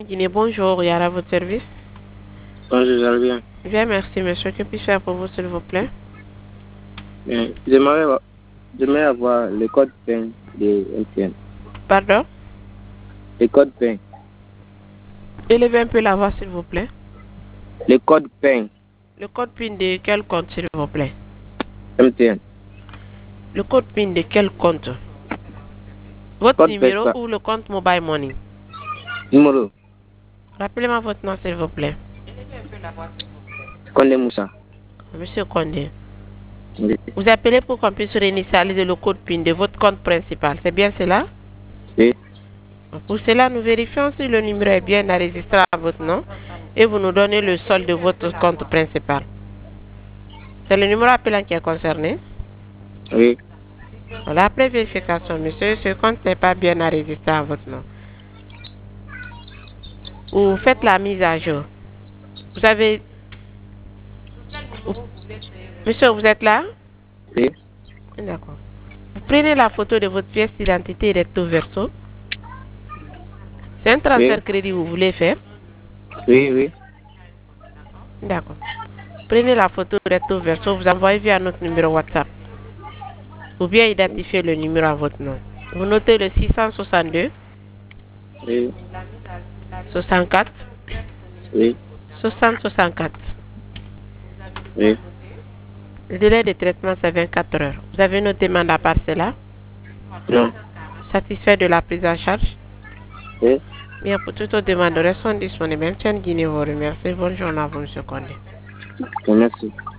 Guinée, bonjour, Yara, votre service. Bonjour, j'allais bien. Bien, merci, monsieur. Que puis-je faire pour vous, s'il vous plaît? Bien. J'aimerais avoir le code PIN de MTN. Pardon? Le code PIN. Élevez un peu la voix, s'il vous plaît. Le code PIN. Le code PIN de quel compte, s'il vous plaît? MTN. Le code PIN de quel compte? Votre Code numéro PESPA. ou le compte Mobile Money? Numéro. Rappelez-moi votre nom, s'il vous plaît. Condé Moussa. Monsieur Condé. Oui. Vous appelez pour qu'on puisse réinitialiser le code PIN de votre compte principal. C'est bien cela? Oui. Pour cela, nous vérifions si le numéro est bien enregistré à votre nom et vous nous donnez le solde de votre compte principal. C'est le numéro appelant qui est concerné? Oui. Voilà, après vérification, monsieur, ce compte n'est pas bien enregistré à votre nom. Vous faites la mise à jour. Vous avez... Monsieur, vous êtes là? Oui. D'accord. Vous prenez la photo de votre pièce d'identité recto verso. C'est un transfert crédit que vous voulez faire? Oui, oui. D'accord. Prenez la photo recto verso, vous envoyez via notre numéro WhatsApp. Ou bien identifier le numéro à votre nom. Vous notez le 662 Oui. 64 Oui. 60 64. Oui. Le délai de traitement, c'est 24 heures. Vous avez une demande à part cela? Non. Satisfait de la prise en charge? Oui. Bien, pour toute autre demande, restons disponibles. Même Guinée vous remercie. Bonne journée à vous, M. Condé. Merci.